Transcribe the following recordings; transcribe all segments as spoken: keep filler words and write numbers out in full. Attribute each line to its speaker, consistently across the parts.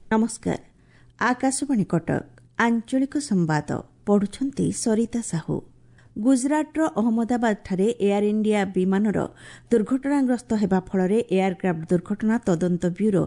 Speaker 1: नमस्कार। आकाशवाणी कटक आंचलिक संवाद पढ़ुछंती सरिता साहू। गुजरातर अहमदाबादଠାରେ एयर इंडिया विमानर दुर्घटनाग्रस्त हेबा फଳରେ एयरक्राफ्ट दुर्घटना तदंत ब्यूरो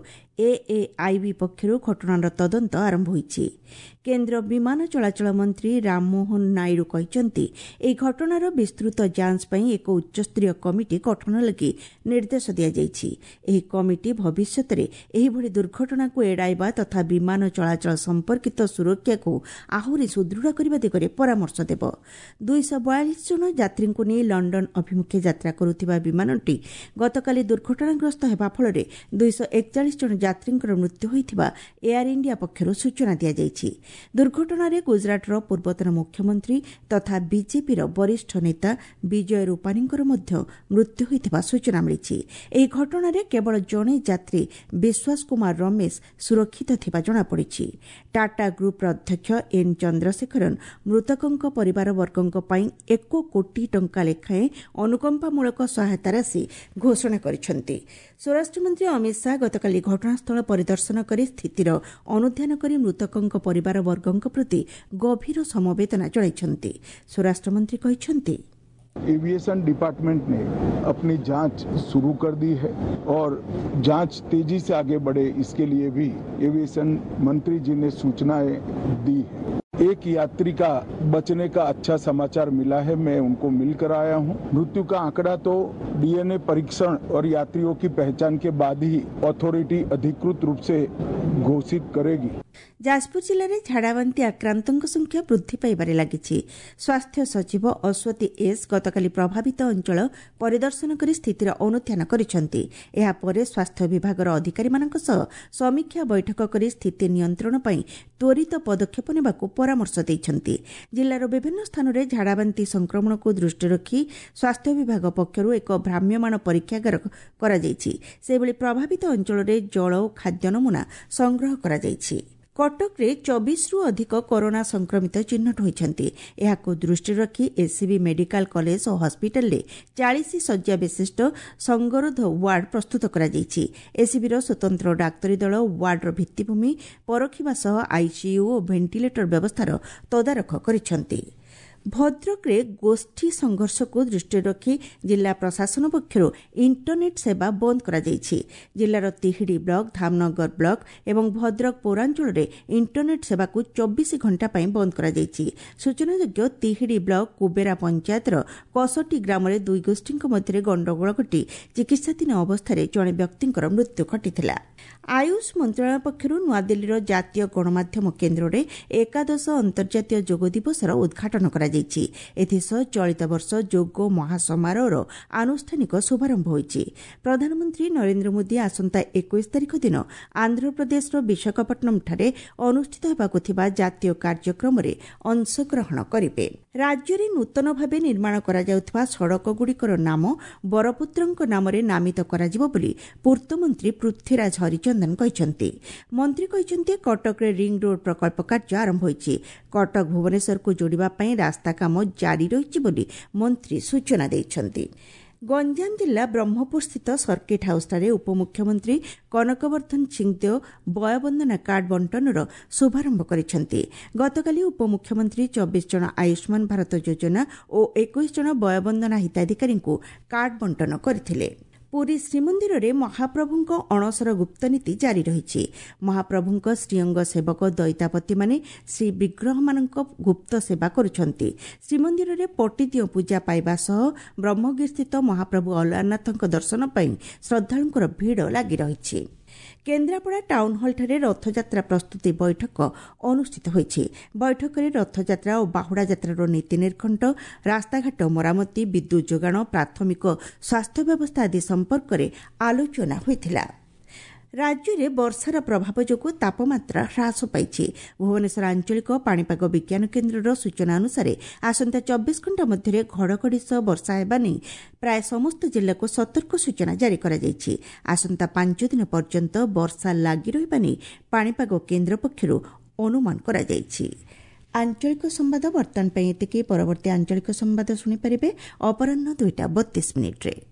Speaker 1: एएआईबी पक्षରୁ घटनार तदंत आरंभ ହୋଇଛି। केन्द्र विमान चलाचल मंत्री राममोहन नायडू କହିଛନ୍ତି ଏହି ଘଟଣାର ବିସ୍ତୃତ ଯାଞ୍ଚ ପାଇଁ ଏକ ଉଚ୍ଚସ୍ତରୀୟ କମିଟି ଗଠନ ଲାଗି ନିର୍ଦ୍ଦେଶ ଦିଆଯାଇଛି। ଏହି କମିଟି ଭବିଷ୍ୟତରେ ଏହିଭଳି ଦୁର୍ଘଟଣାକୁ ଏଡ଼ାଇବା ତଥା ବିମାନ ଚଳାଚଳ ସମ୍ପର୍କିତ ସୁରକ୍ଷାକୁ ଆହୁରି ସୁଦୃଢ଼ କରିବା ଦିଗରେ ପରାମର୍ଶ ଦେବ। ଦୁଇଶହ ବୟାଳିଶ ଜଣ ଯାତ୍ରୀଙ୍କୁ ନେଇ ଲଣ୍ଡନ ଅଭିମୁଖେ ଯାତ୍ରା କରୁଥିବା ବିମାନଟି ଗତକାଲି ଦୁର୍ଘଟଣାଗ୍ରସ୍ତ ହେବା ଫଳରେ ଦୁଇଶହ ଏକଚାଳିଶ ଜଣ ଯାତ୍ରୀଙ୍କର ମୃତ୍ୟୁ ହୋଇଥିବା ଏୟାର ଇଣ୍ଡିଆ ପକ୍ଷରୁ ସୂଚନା ଦିଆଯାଇଛି। ଦୁର୍ଘଟଣାରେ ଗୁଜରାଟର ପୂର୍ବତନ ମୁଖ୍ୟମନ୍ତ୍ରୀ ତଥା ବିଜେପିର ବରିଷ୍ଠ ନେତା ବିଜୟ ରୂପାନୀଙ୍କର ମଧ୍ୟ ମୃତ୍ୟୁ ହୋଇଥିବା ସୂଚନା ମିଳିଛି। ଏହି ଘଟଣାରେ କେବଳ ଜଣେ ଯାତ୍ରୀ ବିଶ୍ୱାସ କୁମାର ରମେଶ ସୁରକ୍ଷିତ ଥିବା ଜଣାପଡ଼ିଛି। ଟାଟା ଗ୍ରୁପ୍ର ଅଧ୍ୟକ୍ଷ ଏନ୍ ଚନ୍ଦ୍ରଶେଖରନ୍ ମୃତକଙ୍କ ପରିବାରବର୍ଗଙ୍କ ପାଇଁ ଏକ କୋଟି ଟଙ୍କା ଲେଖାଏଁ ଅନୁକମ୍ପାମୂଳକ ସହାୟତା ରାଶି ଘୋଷଣା କରିଛନ୍ତି। ସ୍ୱରାଷ୍ଟ୍ରମନ୍ତ୍ରୀ ଅମିତ ଶାହା ଗତକାଲି ଘଟଣାସ୍ଥଳ ପରିଦର୍ଶନ କରି ସ୍ଥିତିର ଅନୁଧ୍ୟାନ କରି ମୃତକଙ୍କ ପରିବାରବର୍ଗଙ୍କ ପ୍ରତି ଗଭୀର ସମବେଦନା ଜଣାଇଛନ୍ତି। ସ୍ୱରାଷ୍ଟ୍ରମନ୍ତ୍ରୀ କହିଛନ୍ତି
Speaker 2: एविएशन डिपार्टमेंट ने अपनी जांच शुरू कर दी है और जांच तेजी से आगे बढ़े इसके लिए भी एविएशन मंत्री जी ने सूचनाएं दी है। एक यात्री का बचने का अच्छा समाचार मिला है, मैं उनको मिलकर आया हूं। मृत्यु का आंकड़ा तो डीएनए परीक्षण और यात्रियों की पहचान के बाद ही अथॉरिटी अधिकृत रूप से घोषित करेगी।
Speaker 1: जाजपुर जिले में झाड़ाबांति आक्रांतों संख्या वृद्धि पाइबारे लागिछि। स्वास्थ्य सचिव अश्वती एस गतकाली प्रभावित अंचल परिदर्शन कर स्थितिर अनुध्यान करिसेंति। एहा परे स्वास्थ्य विभागर अधिकारीमानक सह समीक्षा बैठक कर स्थिति नियंत्रण पई त्वरित पदक्षेप नेबाकू परामर्श दैछंति। जिल्लार विभिन्न स्थान में झाड़ाबांति संक्रमण को दृष्टि रखी स्वास्थ्य विभाग पक्षरू एक भ्राम्यमाण परीक्षागार करा जायछि। सेबळी प्रभावित अंचल में जल और खाद्य नमूना संग्रह करा जायछि। कटक रे चौबीस रु अधिक कोरोना संक्रमित चिन्हट होइछन्ति। एहाको दृष्टि रखी एससीबी मेडिकल कॉलेज और हॉस्पिटल रे चालीस शଯ୍ୟା विशिष्ट संगरोध वार्ड प्रस्तुत करा जायछि। एससीबी रो स्वतंत्र डाक्तरी दल वार्ड रो भित्तिभूमि परखिबा सह आईसीयू और वेंटिलेटर व्यवस्थार तदारख करिसेंति। भद्रक रे गोष्ठी संघर्ष को दृष्टि रखी जिला प्रशासन पक्षर इंटरनेट सेवा बंद करा जायछि। जिलार तिहिडी ब्लॉक, धामनगर ब्लॉक एवं भद्रक पौरांचल रे इंटरनेट सेवा को चौबीस घंटा पई बंद करा जायछि। सूचनायोग्य तिहिडी ब्लॉक कुबेरा पंचायतर कसटी ग्राम रे दुई गोष्ठी मध्य गंडगोल घटी चिकित्साधीन अवस्था जड़े व्यक्तिर मृत्यु घटिथिला। आयुष मंत्रालय पक्षर नुआदिल्लीर जातीय गणमाध्यम केन्द्र रे एकादश अंतर्जातीय योग दिवसर उद्घाटन करा जायछि। एथिसह चलित वर्ष योग महासमारोहर आनुष्ठानिक शुभारंभ होइछि। प्रधानमंत्री नरेंद्र मोदी आसंता इक्कीस तारिख दिन आंध्रप्रदेशर विशाखापट्टनम ठारे अनुष्ठित हेबाकु थिबा जातीय कार्यक्रम रे अंशग्रहण करिवे। राज्य रे नूतन भावे निर्माण करा जाउथबा सड़कगुड़िकर नाम बरपुत्रଙ୍କ नामरे नामित कराजिबो बोली पूर्तमंत्री पृथ्वीराज हरिचंदन କହିଛନ୍ତି। मंत्री କହିଛନ୍ତି कटक रे रिंग रोड प्रकल्प कार्य आरंभ होइछि। कटक भुवनेश्वर को जोड़िबा पई रास्ता काम जारी रहिछि बोली मंत्री सूचना दैछन्ति। गंजाम जिला ब्रह्मपुर स्थित सर्किट हाउसଠାରେ उपमुख्यमंत्री कनकवर्धन सिंहदेव बयबंदना कार्ड बंटनर शुभारंभ କରିଛନ୍ତି। गतकाली उपमुख्यमंत्री चौबीस जन आयुष्मान भारत योजना और इक्कीस जन बयबंदना हिताधिकारी कार्ड बंटन करथिले। पुरी श्रीमंदिर रे महाप्रभुंक अणसर गुप्त नीति जारी रही। महाप्रभुंक श्रीअंग सेवक दैतापति माने श्री विग्रह मानक गुप्त सेवा करुछन्ति। श्रीमंदिर रे पटिदिय पूजा पाइबा सह ब्रह्मगिर स्थित महाप्रभु अलारनाथଙ୍କ दर्शन ପାଇଁ श्रद्धालुଙ୍କର ଭିଡ଼ ଲାଗି ରହିଛି। केन्द्रापड़ा टाउन हॉल ठारे रथयात्रा प्रस्तुति बैठक अनुष्ठित होइछि। बैठक में रथयात्रा और बाहुड़ा यात्रार नीति निर्घंट, रास्ताघाट मरामती, विद्युत जोगाण, प्राथमिक स्वास्थ्य व्यवस्था आदि संपर्क में आलोचना होइथिला। राज्य में वर्षार प्रभाव जोगु तापमात्रा ह्रास पाइछि। भुवनेश्वर आंचलिक पाणीपाग विज्ञान केन्द्रर सूचना अनुसार आसंता चौबीस घंटा मध्य घड़घड़ी सह वर्षा हेबा नै प्राय समस्त जिला को सतर्क सूचना जारी करा जायछि। आसंता पांच दिन पर्यंत वर्षा लागि रहिबा नै पाणीपाग केन्द्र पक्षरु अनुमान करा जायछि। आंचलिक संवाद वर्तमान एतिकी। परवर्ती आंचलिक संवाद शुणी पारिबे अपराह्न दुईटा बत्तीस मिनिट्रे।